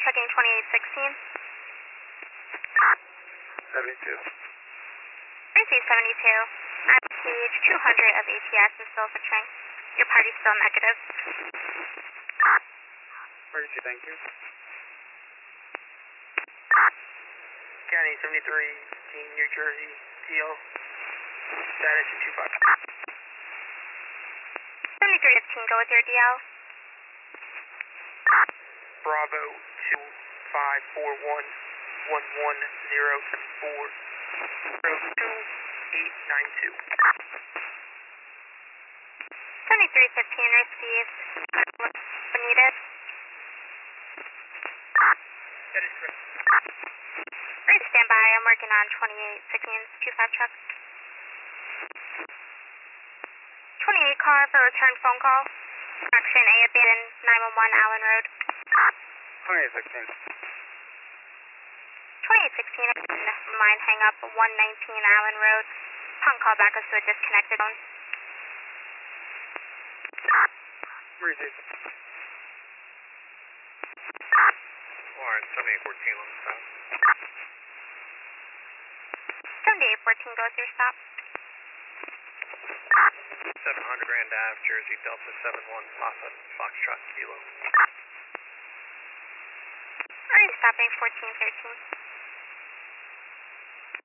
checking 2816. 72. Receive 72. I'm page 200 of ATS and still switching. Your party's still negative. Emergency, thank you. County 73, Team New Jersey, TL. Status 25. 7315, go with your DL. Bravo 2541 11074 2892. 7315, received. Benitez. That is correct. Ready to stand by. I'm working on 2816, 25 truck. 28 car for return phone call. Action A abandoned 911 Allen Road. 2816. 2816 line hang up 119 Allen Road. Upon call back us to a disconnected zone. Emergency. Lawrence 7814 on the stop. 7814, go with your stop. 700 Grand Ave, Jersey, Delta 71 Papa Foxtrot Kilo. Are you stopping 1413?